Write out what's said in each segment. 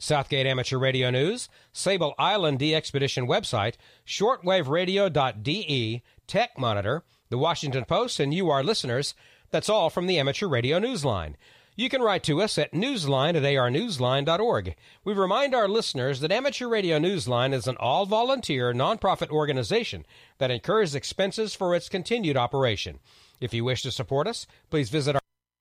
Southgate Amateur Radio News, Sable Island DXpedition website, shortwaveradio.de, Tech Monitor, The Washington Post, and you, our listeners. That's all from the Amateur Radio Newsline. You can write to us at newsline@arnewsline.org. We remind our listeners that Amateur Radio Newsline is an all-volunteer, nonprofit organization that incurs expenses for its continued operation. If you wish to support us, please visit our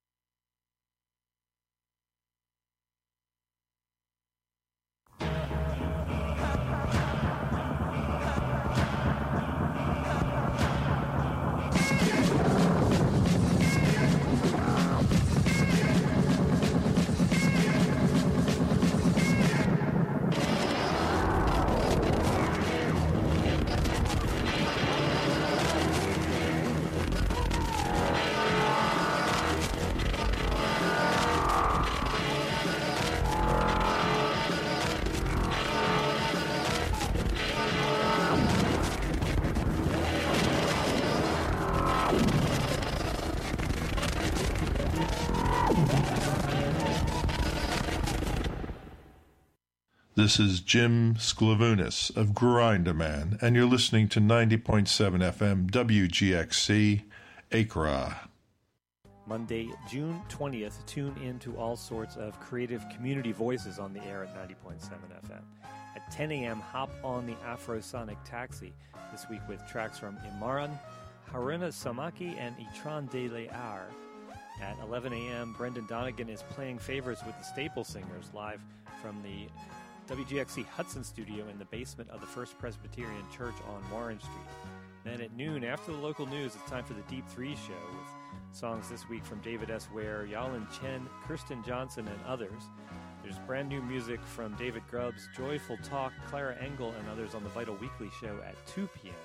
This is Jim Sklavounis of Grindaman, and you're listening to 90.7 FM WGXC, Accra. Monday, June 20th, tune in to all sorts of creative community voices on the air at 90.7 FM. At 10 a.m., hop on the Afrosonic Taxi, this week with tracks from Imaran, Haruna Samaki, and Itran de Lear. At 11 a.m., Brendan Donegan is playing favorites with the Staple Singers live from the WGXC Hudson studio in the basement of the First Presbyterian Church on Warren Street. Then at noon, after the local news, it's time for the Deep Three Show with songs this week from David S. Ware, Yalin Chen, Kirsten Johnson, and others. There's brand new music from David Grubbs, Joyful Talk, Clara Engel, and others on the Vital Weekly Show at 2 p.m.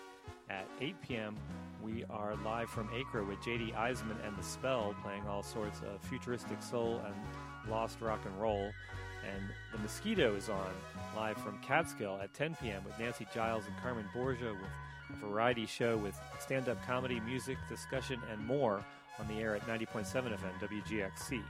At 8 p.m., we are live from Acre with J.D. Eisman and The Spell playing all sorts of futuristic soul and lost rock and roll. And The Mosquito is on live from Catskill at 10 p.m. with Nancy Giles and Carmen Borgia with a variety show with stand-up comedy, music, discussion, and more on the air at 90.7 FM WGXC.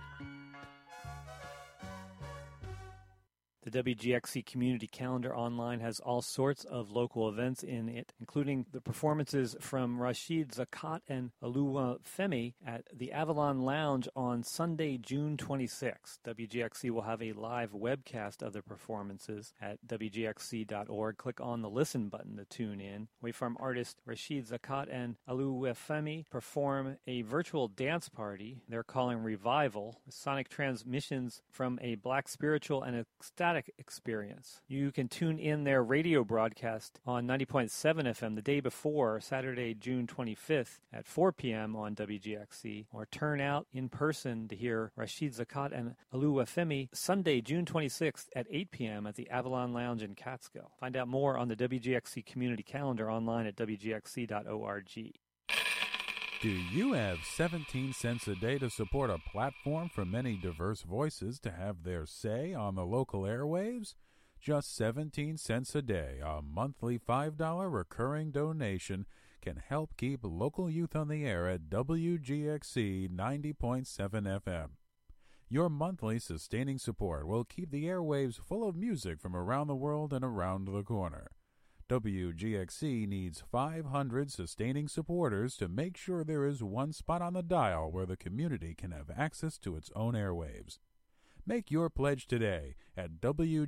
The WGXC Community Calendar online has all sorts of local events in it, including the performances from Rashid Zakat and Alua Femi at the Avalon Lounge on Sunday, June 26th. WGXC will have a live webcast of the performances at WGXC.org. Click on the listen button to tune in. Wavefarm artist Rashid Zakat and Alua Femi perform a virtual dance party they're calling Revival, sonic transmissions from a black spiritual and ecstatic experience. You can tune in their radio broadcast on 90.7 FM the day before, Saturday, June 25th at 4 p.m. on WGXC, or turn out in person to hear Rashid Zakat and Alua Femi Sunday, June 26th at 8 p.m. at the Avalon Lounge in Catskill. Find out more on the WGXC Community Calendar online at WGXC.org. Do you have 17 cents a day to support a platform for many diverse voices to have their say on the local airwaves? Just 17 cents a day, a monthly $5 recurring donation can help keep local youth on the air at WGXC 90.7 FM. Your monthly sustaining support will keep the airwaves full of music from around the world and around the corner. WGXC needs 500 sustaining supporters to make sure there is one spot on the dial where the community can have access to its own airwaves. Make your pledge today at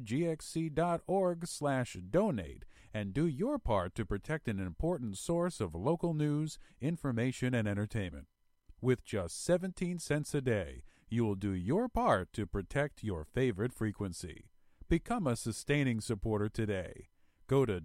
WGXC.org/donate and do your part to protect an important source of local news, information, and entertainment. With just 17 cents a day, you will do your part to protect your favorite frequency. Become a sustaining supporter today. Go to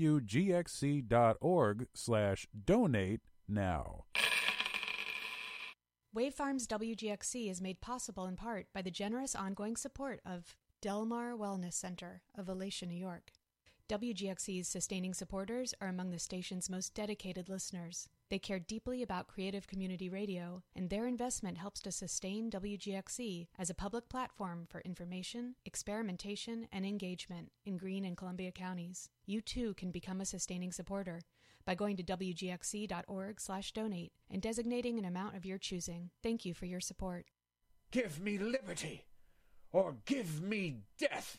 WGXC.org/donate now. Wavefarm's WGXC is made possible in part by the generous ongoing support of Del Mar Wellness Center of Alatia, New York. WGXC's sustaining supporters are among the station's most dedicated listeners. They care deeply about creative community radio, and their investment helps to sustain WGXC as a public platform for information, experimentation, and engagement in Greene and Columbia counties. You too can become a sustaining supporter by going to WGXC.org/donate and designating an amount of your choosing. Thank you for your support. Give me liberty, or give me death.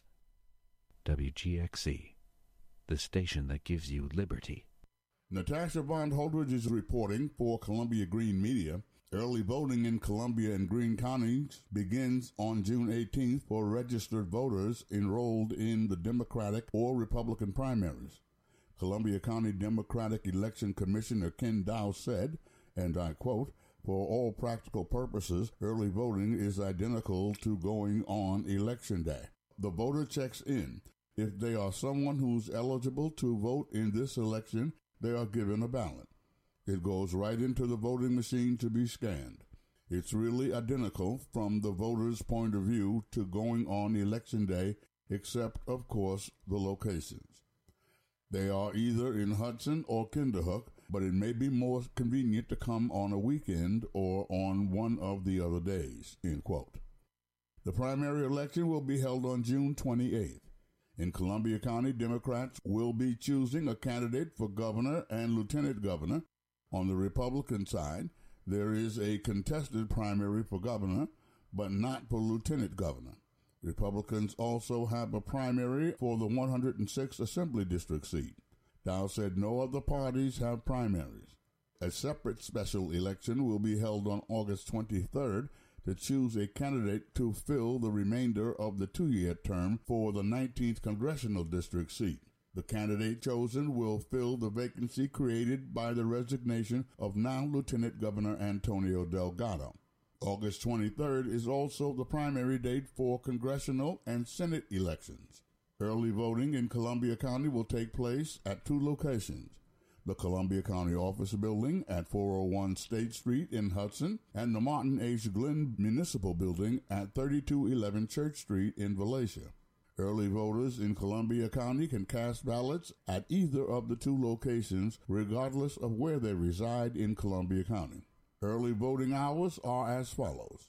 WGXC, the station that gives you liberty. Natasha Von Holdridge is reporting for Columbia Green Media. Early voting in Columbia and Greene counties begins on June 18th for registered voters enrolled in the Democratic or Republican primaries. Columbia County Democratic Election Commissioner Ken Dow said, and I quote, "For all practical purposes, early voting is identical to going on Election Day. The voter checks in. If they are someone who's eligible to vote in this election, they are given a ballot. It goes right into the voting machine to be scanned. It's really identical from the voter's point of view to going on Election Day, except, of course, the locations. They are either in Hudson or Kinderhook, but it may be more convenient to come on a weekend or on one of the other days," end quote. The primary election will be held on June 28th. In Columbia County, Democrats will be choosing a candidate for governor and lieutenant governor. On the Republican side, there is a contested primary for governor, but not for lieutenant governor. Republicans also have a primary for the 106th Assembly District seat. Dow said no other parties have primaries. A separate special election will be held on August 23rd to choose a candidate to fill the remainder of the 2-year term for the 19th Congressional District seat. The candidate chosen will fill the vacancy created by the resignation of now Lieutenant Governor Antonio Delgado. August 23rd is also the primary date for congressional and Senate elections. Early voting in Columbia County will take place at 2 locations: the Columbia County Office Building at 401 State Street in Hudson and the Martin H. Glenn Municipal Building at 3211 Church Street in Valatia. Early voters in Columbia County can cast ballots at either of the 2 locations, regardless of where they reside in Columbia County. Early voting hours are as follows: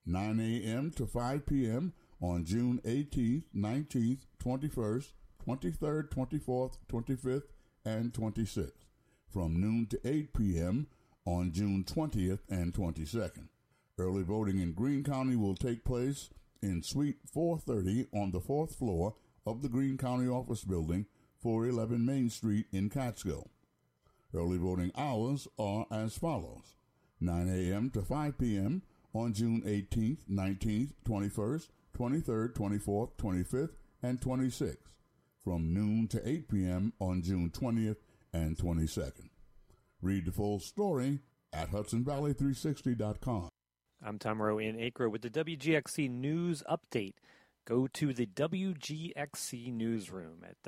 9 a.m. to 5 p.m. on June 18th, 19th, 21st, 23rd, 24th, 25th, and 26th, from noon to 8 p.m. on June 20th and 22nd. Early voting in Greene County will take place in Suite 430 on the 4th floor of the Greene County Office Building, 411 Main Street in Catskill. Early voting hours are as follows: 9 a.m. to 5 p.m. on June 18th, 19th, 21st, 23rd, 24th, 25th, and 26th, from noon to 8 p.m. on June 20th and 22nd. Read the full story at HudsonValley360.com. I'm Tom Rowe in Acre with the WGXC News Update. Go to the WGXC Newsroom at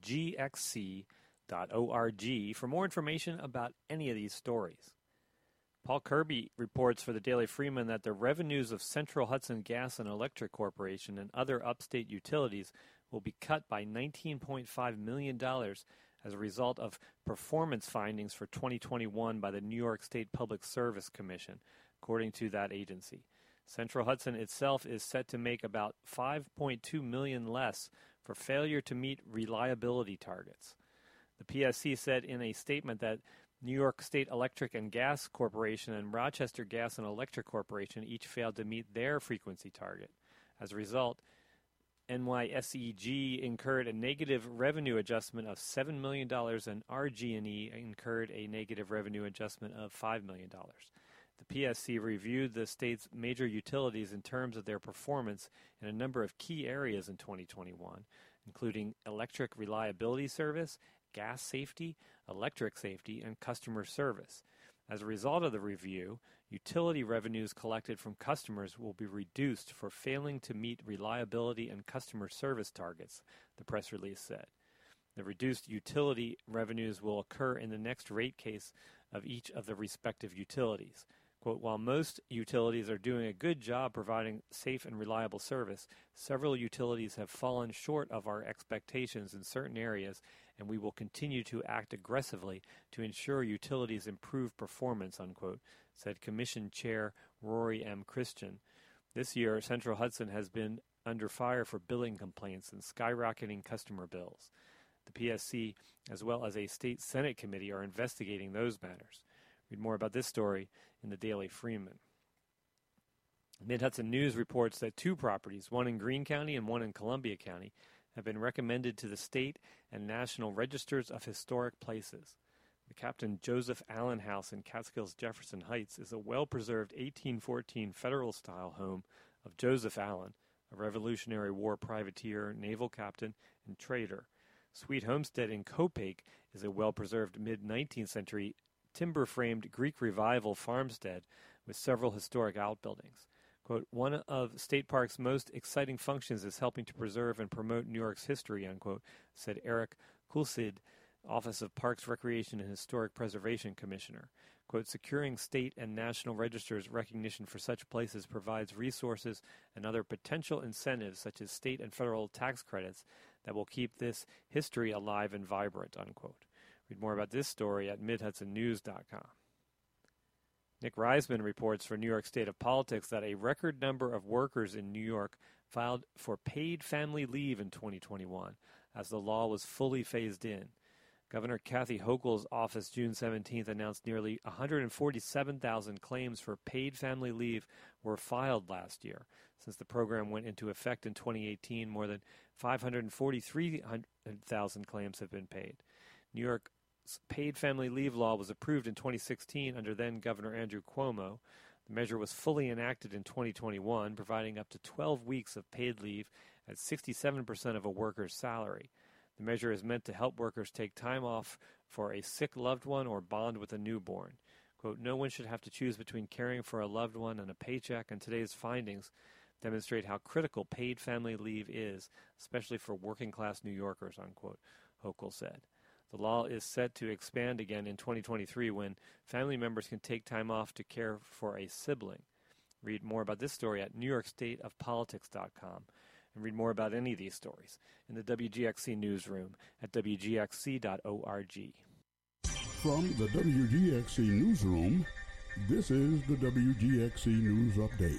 WGXC.org for more information about any of these stories. Paul Kirby reports for the Daily Freeman that the revenues of Central Hudson Gas and Electric Corporation and other upstate utilities will be cut by $19.5 million as a result of performance findings for 2021 by the New York State Public Service Commission, according to that agency. Central Hudson itself is set to make about $5.2 million less for failure to meet reliability targets. The PSC said in a statement that New York State Electric and Gas Corporation and Rochester Gas and Electric Corporation each failed to meet their frequency target. As a result, NYSEG incurred a negative revenue adjustment of $7 million and RG&E incurred a negative revenue adjustment of $5 million. The PSC reviewed the state's major utilities in terms of their performance in a number of key areas in 2021, including electric reliability service, gas safety, electric safety, and customer service. As a result of the review, utility revenues collected from customers will be reduced for failing to meet reliability and customer service targets, the press release said. The reduced utility revenues will occur in the next rate case of each of the respective utilities. Quote, while most utilities are doing a good job providing safe and reliable service, several utilities have fallen short of our expectations in certain areas, and we will continue to act aggressively to ensure utilities improve performance, unquote, said Commission Chair Rory M. Christian. This year, Central Hudson has been under fire for billing complaints and skyrocketing customer bills. The PSC, as well as a state Senate committee, are investigating those matters. Read more about this story in the Daily Freeman. Mid-Hudson News reports that 2 properties, one in Greene County and one in Columbia County, have been recommended to the state and national registers of historic places. The Captain Joseph Allen House in Catskills Jefferson Heights is a well-preserved 1814 Federal-style home of Joseph Allen, a Revolutionary War privateer, naval captain, and trader. Sweet Homestead in Copake is a well-preserved mid-19th century timber-framed Greek Revival farmstead with several historic outbuildings. Quote, one of State Park's most exciting functions is helping to preserve and promote New York's history, unquote, said Eric Kulsid, Office of Parks, Recreation, and Historic Preservation Commissioner. Quote, securing state and national registers recognition for such places provides resources and other potential incentives such as state and federal tax credits that will keep this history alive and vibrant, unquote. Read more about this story at MidHudsonNews.com. Nick Reisman reports for New York State of Politics that a record number of workers in New York filed for paid family leave in 2021 as the law was fully phased in. Governor Kathy Hochul's office June 17th announced nearly 147,000 claims for paid family leave were filed last year. Since the program went into effect in 2018, more than 543,000 claims have been paid. New York's paid family leave law was approved in 2016 under then-Governor Andrew Cuomo. The measure was fully enacted in 2021, providing up to 12 weeks of paid leave at 67% of a worker's salary. The measure is meant to help workers take time off for a sick loved one or bond with a newborn. Quote, no one should have to choose between caring for a loved one and a paycheck, and today's findings demonstrate how critical paid family leave is, especially for working-class New Yorkers, unquote, Hochul said. The law is set to expand again in 2023 when family members can take time off to care for a sibling. Read more about this story at NewYorkStateOfPolitics.com. And read more about any of these stories in the WGXC newsroom at WGXC.org. From the WGXC newsroom, this is the WGXC News Update.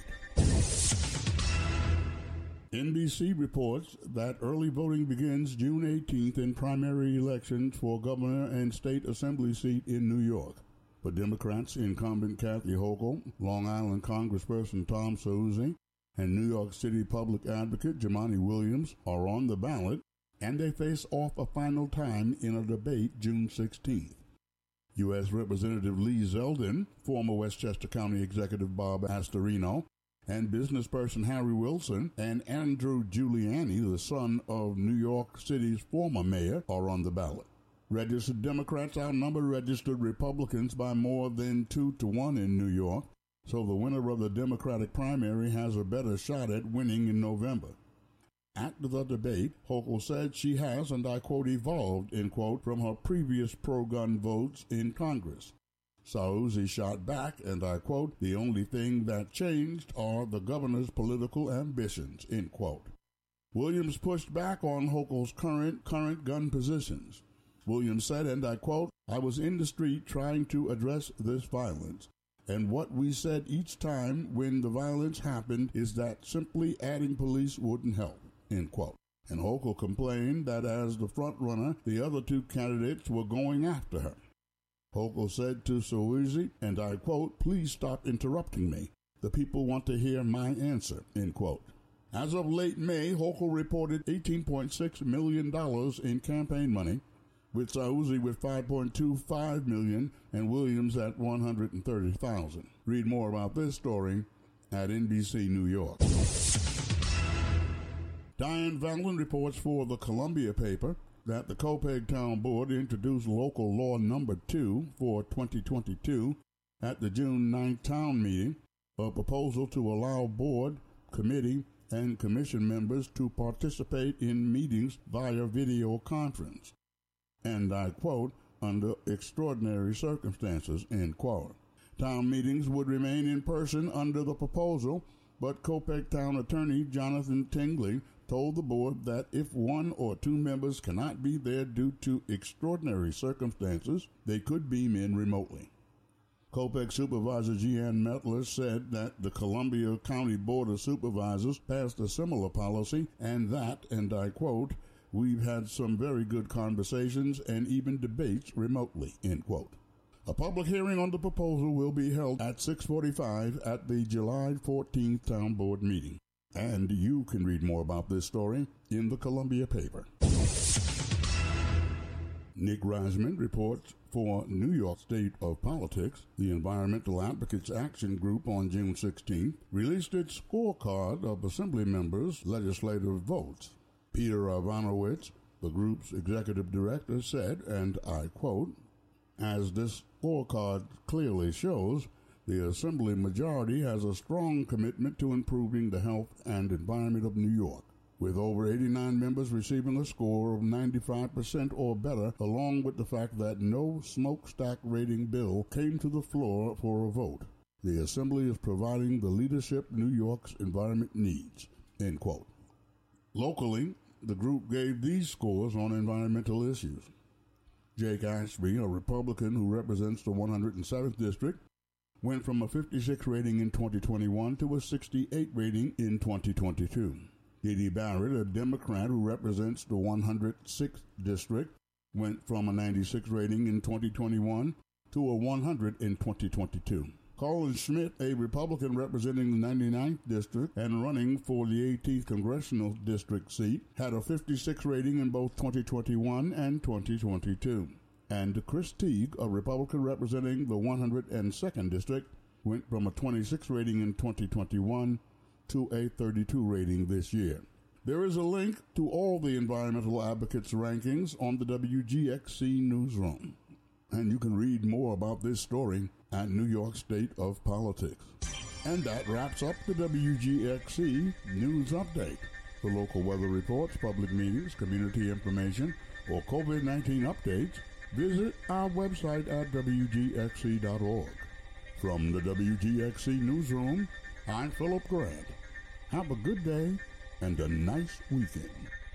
NBC reports that early voting begins June 18th in primary elections for governor and state assembly seat in New York. For Democrats, incumbent Kathy Hochul, Long Island Congressperson Tom Suozzi, and New York City public advocate Jumaane Williams are on the ballot, and they face off a final time in a debate June 16th. U.S. Representative Lee Zeldin, former Westchester County Executive Bob Astorino, and businessperson Harry Wilson and Andrew Giuliani, the son of New York City's former mayor, are on the ballot. Registered Democrats outnumber registered Republicans by more than 2-1 in New York, so the winner of the Democratic primary has a better shot at winning in November. At the debate, Hochul said she has, and I quote, evolved, end quote, from her previous pro-gun votes in Congress. Suozzi shot back, and I quote, the only thing that changed are the governor's political ambitions, end quote. Williams pushed back on Hochul's current gun positions. Williams said, and I quote, I was in the street trying to address this violence. And what we said each time when the violence happened is that simply adding police wouldn't help, end quote. And Hochul complained that as the front runner, the other 2 candidates were going after her. Hochul said to Suozzi, and I quote, please stop interrupting me. The people want to hear my answer, end quote. As of late May, Hochul reported $18.6 million in campaign money, with Suozzi with $5.25 million and Williams at $130,000. Read more about this story at NBC New York. Diane Vallon reports for the Columbia paper that the Copake Town Board introduced Local Law Number 2 for 2022 at the June 9th town meeting, a proposal to allow board, committee, and commission members to participate in meetings via video conference. And I quote, under extraordinary circumstances, end quote. Town meetings would remain in person under the proposal, but Copake Town Attorney Jonathan Tingley told the board that if 1 or 2 members cannot be there due to extraordinary circumstances, they could beam in remotely. Copake Supervisor Jeanne Metler said that the Columbia County Board of Supervisors passed a similar policy and that, and I quote, we've had some very good conversations and even debates remotely, end quote. A public hearing on the proposal will be held at 6:45 at the July 14th Town Board meeting. And you can read more about this story in the Columbia paper. Nick Rasman reports for New York State of Politics. The Environmental Advocates Action Group on June 16th released its scorecard of Assembly members' legislative votes. Peter Ivanowitz, the group's executive director, said, and I quote, "As this scorecard clearly shows, the Assembly majority has a strong commitment to improving the health and environment of New York, with over 89 members receiving a score of 95% or better, along with the fact that no smokestack rating bill came to the floor for a vote. The Assembly is providing the leadership New York's environment needs," end quote. Locally, the group gave these scores on environmental issues. Jake Ashby, a Republican who represents the 107th District, went from a 56 rating in 2021 to a 68 rating in 2022. Dede Barrett, a Democrat who represents the 106th District, went from a 96 rating in 2021 to a 100 in 2022. Colin Schmidt, a Republican representing the 99th District and running for the 18th Congressional District seat, had a 56 rating in both 2021 and 2022. And Chris Teague, a Republican representing the 102nd District, went from a 26 rating in 2021 to a 32 rating this year. There is a link to all the Environmental Advocates rankings on the WGXC newsroom. And you can read more about this story at New York State of Politics. And that wraps up the WGXC News Update. For local weather reports, public meetings, community information, or COVID-19 updates, visit our website at WGXC.org. From the WGXC Newsroom, I'm Philip Grant. Have a good day and a nice weekend.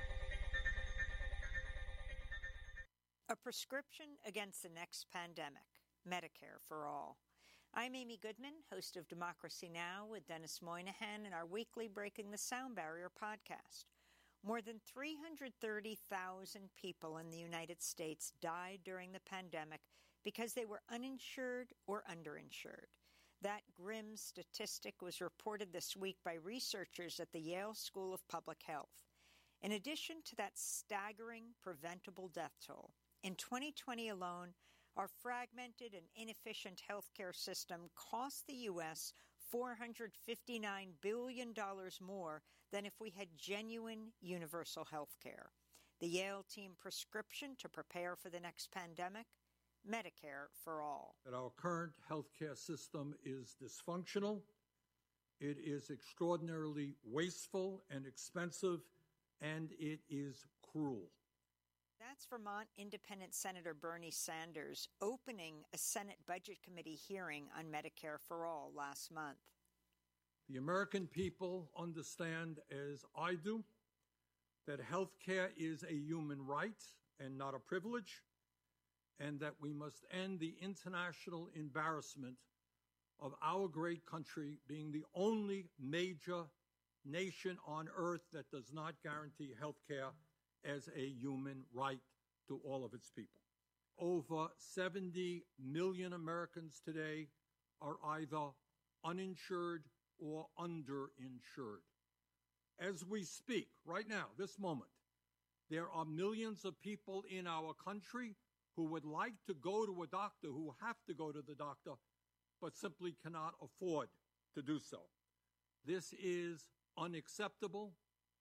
A prescription against the next pandemic, Medicare for All. I'm Amy Goodman, host of Democracy Now! With Dennis Moynihan and our weekly Breaking the Sound Barrier podcast. More than 330,000 people in the United States died during the pandemic because they were uninsured or underinsured. That grim statistic was reported this week by researchers at the Yale School of Public Health. In addition to that staggering preventable death toll, in 2020 alone, our fragmented and inefficient healthcare system cost the U.S. $459 billion more than if we had genuine universal health care. The Yale team prescription to prepare for the next pandemic? Medicare for All. That our current healthcare system is dysfunctional, it is extraordinarily wasteful and expensive, and it is cruel. That's Vermont Independent Senator Bernie Sanders opening a Senate Budget Committee hearing on Medicare for All last month. The American people understand, as I do, that health care is a human right and not a privilege, and that we must end the international embarrassment of our great country being the only major nation on earth that does not guarantee health care as a human right to all of its people. Over 70 million Americans today are either uninsured or underinsured. As we speak, right now, this moment, there are millions of people in our country who would like to go to a doctor, who have to go to the doctor, but simply cannot afford to do so. This is unacceptable.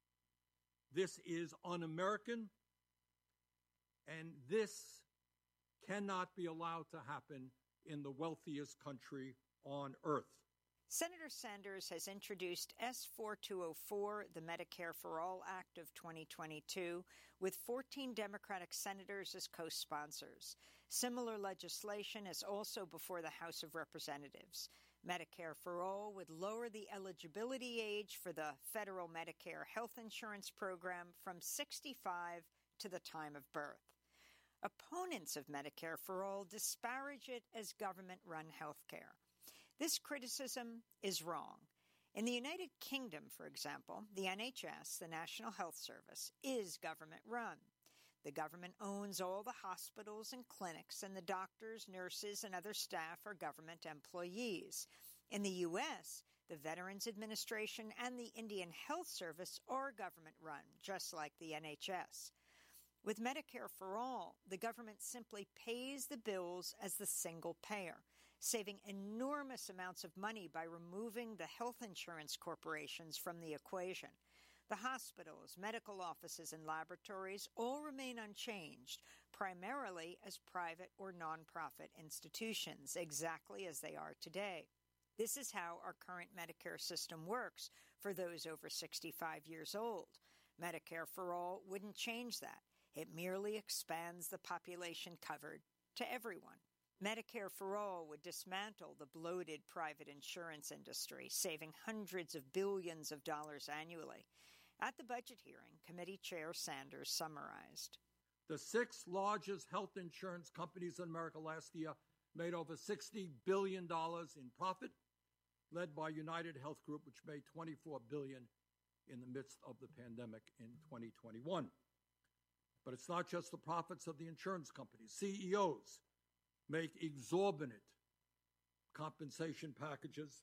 This is un-American. And this cannot be allowed to happen in the wealthiest country on earth. Senator Sanders has introduced S-4204, the Medicare for All Act of 2022, with 14 Democratic senators as co-sponsors. Similar legislation is also before the House of Representatives. Medicare for All would lower the eligibility age for the federal Medicare health insurance program from 65 to the time of birth. Opponents of Medicare for All disparage it as government-run health care. This criticism is wrong. In the United Kingdom, for example, the NHS, the National Health Service, is government-run. The government owns all the hospitals and clinics, and the doctors, nurses, and other staff are government employees. In the U.S., the Veterans Administration and the Indian Health Service are government-run, just like the NHS. With Medicare for All, the government simply pays the bills as the single payer, saving enormous amounts of money by removing the health insurance corporations from the equation. The hospitals, medical offices, and laboratories all remain unchanged, primarily as private or nonprofit institutions, exactly as they are today. This is how our current Medicare system works for those over 65 years old. Medicare for All wouldn't change that. It merely expands the population covered to everyone. Medicare for All would dismantle the bloated private insurance industry, saving hundreds of billions of dollars annually. At the budget hearing, Committee Chair Sanders summarized. The 6 largest health insurance companies in America last year made over $60 billion in profit, led by United Health Group, which made $24 billion in the midst of the pandemic in 2021. But it's not just the profits of the insurance companies. CEOs make exorbitant compensation packages.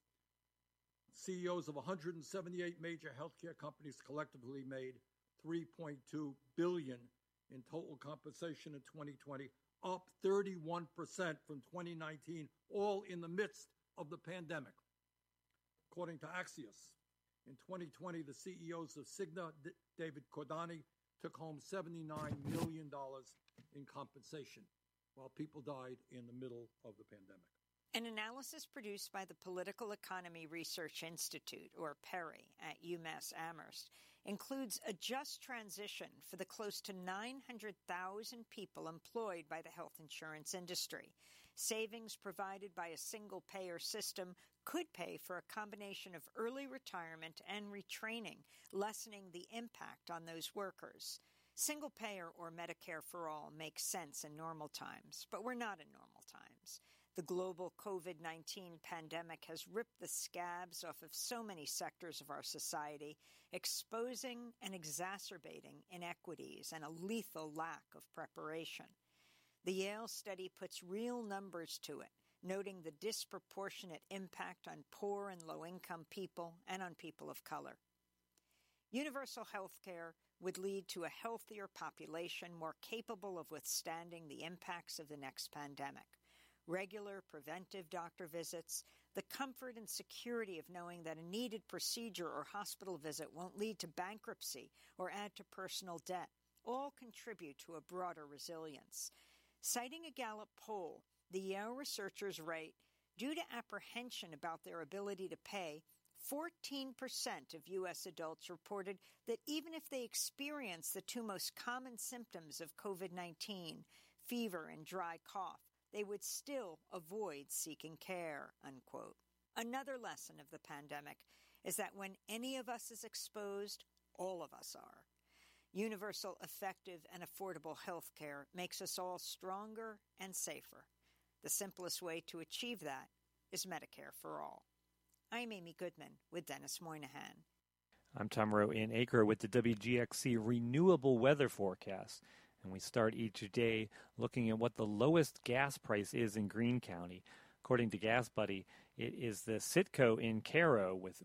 CEOs of 178 major healthcare companies collectively made $3.2 billion in total compensation in 2020, up 31% from 2019, all in the midst of the pandemic. According to Axios, in 2020, the CEOs of Cigna, David Cordani, took home $79 million in compensation, while people died in the middle of the pandemic. An analysis produced by the Political Economy Research Institute, or PERI, at UMass Amherst, includes a just transition for the close to 900,000 people employed by the health insurance industry. Savings provided by a single-payer system could pay for a combination of early retirement and retraining, lessening the impact on those workers. Single-payer or Medicare for All makes sense in normal times, but we're not in normal times. The global COVID-19 pandemic has ripped the scabs off of so many sectors of our society, exposing and exacerbating inequities and a lethal lack of preparation. The Yale study puts real numbers to it, noting the disproportionate impact on poor and low-income people and on people of color. Universal health care would lead to a healthier population more capable of withstanding the impacts of the next pandemic. Regular preventive doctor visits, the comfort and security of knowing that a needed procedure or hospital visit won't lead to bankruptcy or add to personal debt, all contribute to a broader resilience. Citing a Gallup poll, the Yale researchers write, due to apprehension about their ability to pay, 14% of U.S. adults reported that even if they experience the 2 most common symptoms of COVID-19, fever and dry cough, they would still avoid seeking care, unquote. Another lesson of the pandemic is that when any of us is exposed, all of us are. Universal, effective, and affordable health care makes us all stronger and safer. The simplest way to achieve that is Medicare for All. I'm Amy Goodman with Dennis Moynihan. I'm Tom Rowe in Acre with the WGXC Renewable Weather Forecast. And we start each day looking at what the lowest gas price is in Greene County. According to Gas Buddy, it is the Citgo in Cairo with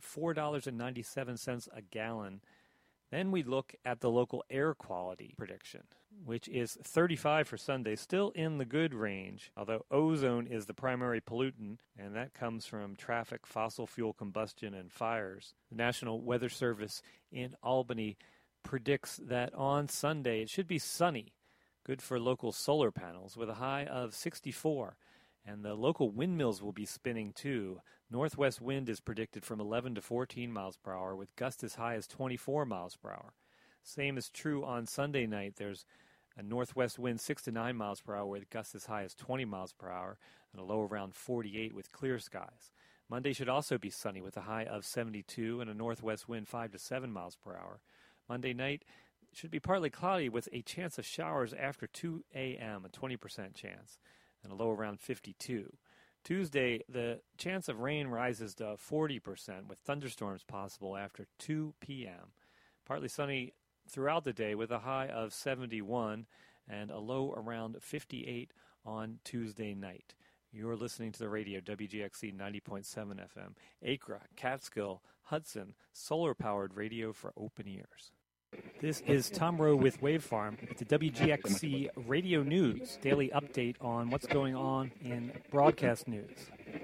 $4.97 a gallon. Then we look at the local air quality prediction, which is 35 for Sunday, still in the good range, although ozone is the primary pollutant, and that comes from traffic, fossil fuel combustion, and fires. The National Weather Service in Albany predicts that on Sunday it should be sunny, good for local solar panels, with a high of 64. And the local windmills will be spinning too. Northwest wind is predicted from 11 to 14 miles per hour, with gusts as high as 24 miles per hour. Same is true on Sunday night. There's a northwest wind 6 to 9 miles per hour, with gusts as high as 20 miles per hour, and a low around 48 with clear skies. Monday should also be sunny, with a high of 72 and a northwest wind 5 to 7 miles per hour. Monday night should be partly cloudy with a chance of showers after 2 a.m., a 20% chance, and a low around 52. Tuesday, the chance of rain rises to 40% with thunderstorms possible after 2 p.m. Partly sunny throughout the day with a high of 71 and a low around 58 on Tuesday night. You're listening to the radio, WGXC 90.7 FM, Acra, Catskill, Hudson, solar-powered radio for open ears. This is Tom Rowe with Wavefarm, the WGXC Radio News, daily update on what's going on in broadcast news.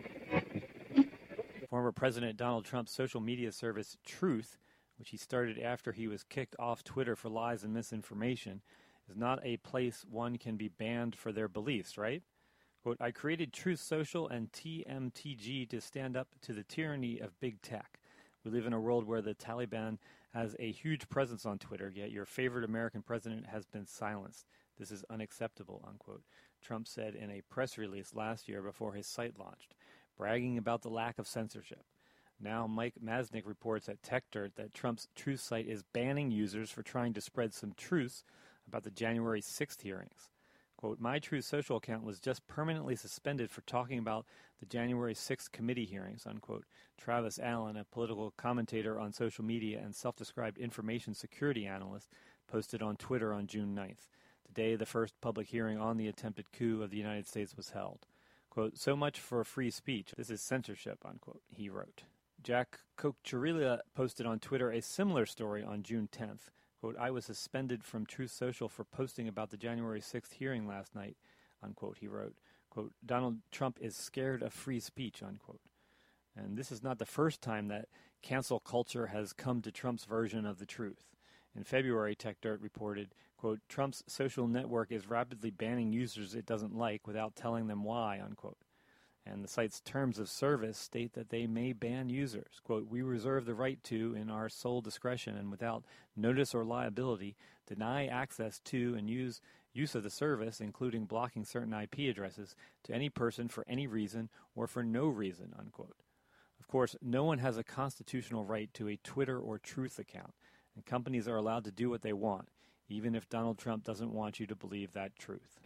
Former President Donald Trump's social media service, Truth, which he started after he was kicked off Twitter for lies and misinformation, is not a place one can be banned for their beliefs, right? Quote, I created Truth Social and TMTG to stand up to the tyranny of big tech. We live in a world where the Taliban has a huge presence on Twitter, yet your favorite American president has been silenced. This is unacceptable, unquote. Trump said in a press release last year before his site launched, bragging about the lack of censorship. Now Mike Masnick reports at TechDirt that Trump's Truth site is banning users for trying to spread some truths about the January 6th hearings. Quote, my Truth Social account was just permanently suspended for talking about the January 6th committee hearings, unquote. Travis Allen, a political commentator on social media and self-described information security analyst, posted on Twitter on June 9th. Today, the first public hearing on the attempted coup of the United States was held. Quote, so much for free speech. This is censorship, unquote, he wrote. Jack Kocherila posted on Twitter a similar story on June 10th. Quote, I was suspended from Truth Social for posting about the January 6th hearing last night, unquote, he wrote. Quote, Donald Trump is scared of free speech, unquote. And this is not the first time that cancel culture has come to Trump's version of the truth. In February, TechDirt reported, quote, Trump's social network is rapidly banning users it doesn't like without telling them why, unquote. And the site's terms of service state that they may ban users. Quote, we reserve the right to, in our sole discretion and without notice or liability, deny access to and use of the service, including blocking certain IP addresses, to any person for any reason or for no reason, unquote. Of course, no one has a constitutional right to a Twitter or Truth account, and companies are allowed to do what they want, even if Donald Trump doesn't want you to believe that truth.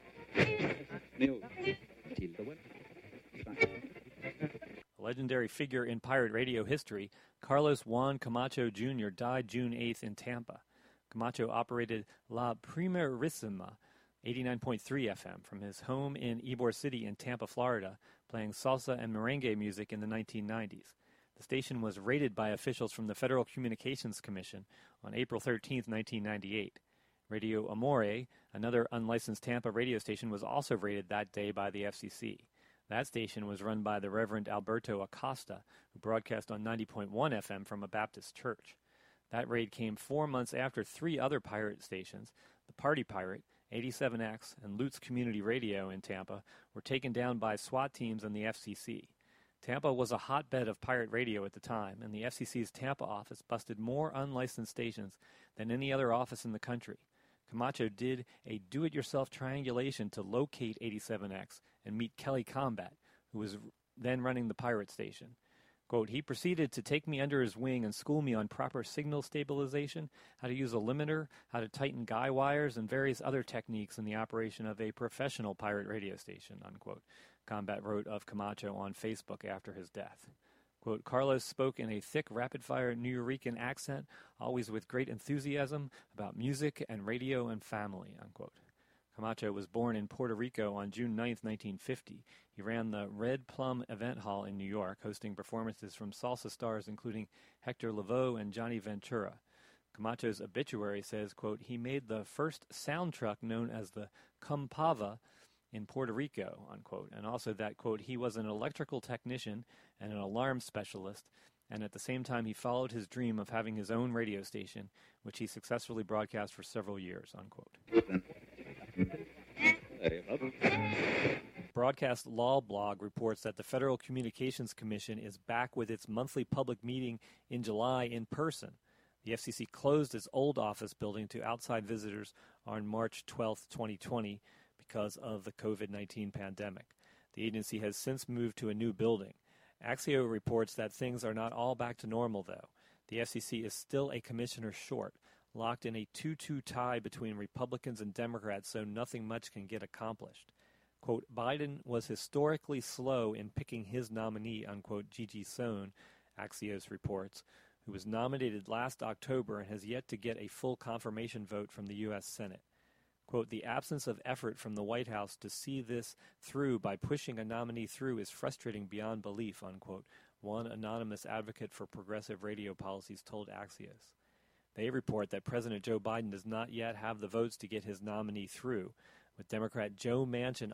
A legendary figure in pirate radio history, Carlos Juan Camacho Jr. died June 8th in Tampa. Camacho operated La Primerísima, 89.3 FM, from his home in Ybor City in Tampa, Florida, playing salsa and merengue music in the 1990s. The station was raided by officials from the Federal Communications Commission on April 13, 1998. Radio Amore, another unlicensed Tampa radio station, was also raided that day by the FCC. That station was run by the Reverend Alberto Acosta, who broadcast on 90.1 FM from a Baptist church. That raid came 4 months after three other pirate stations, the Party Pirate, 87X, and Lutz Community Radio in Tampa, were taken down by SWAT teams and the FCC. Tampa was a hotbed of pirate radio at the time, and the FCC's Tampa office busted more unlicensed stations than any other office in the country. Camacho did a do-it-yourself triangulation to locate 87X and meet Kelly Combat, who was then running the pirate station. Quote, he proceeded to take me under his wing and school me on proper signal stabilization, how to use a limiter, how to tighten guy wires, and various other techniques in the operation of a professional pirate radio station, unquote. Combat wrote of Camacho on Facebook after his death. Quote, Carlos spoke in a thick, rapid-fire Nuyorican accent, always with great enthusiasm about music and radio and family, unquote. Camacho was born in Puerto Rico on June 9, 1950. He ran the Red Plum Event Hall in New York, hosting performances from salsa stars including Hector Lavoe and Johnny Ventura. Camacho's obituary says, quote, he made the first sound truck known as the Compava in Puerto Rico, unquote, and also that, quote, he was an electrical technician and an alarm specialist, and at the same time he followed his dream of having his own radio station, which he successfully broadcast for several years, unquote. Broadcast Law Blog reports that the Federal Communications Commission is back with its monthly public meeting in July in person. The FCC closed its old office building to outside visitors on March 12, 2020, because of the COVID-19 pandemic. The agency has since moved to a new building. Axio reports that things are not all back to normal, though. The FCC is still a commissioner short, locked in a 2-2 tie between Republicans and Democrats, so nothing much can get accomplished. Quote, Biden was historically slow in picking his nominee, unquote, Gigi Sohn, Axios reports, who was nominated last October and has yet to get a full confirmation vote from the U.S. Senate. Quote, the absence of effort from the White House to see this through by pushing a nominee through is frustrating beyond belief, unquote, one anonymous advocate for progressive radio policies told Axios. They report that President Joe Biden does not yet have the votes to get his nominee through, with Democrat Joe Manchin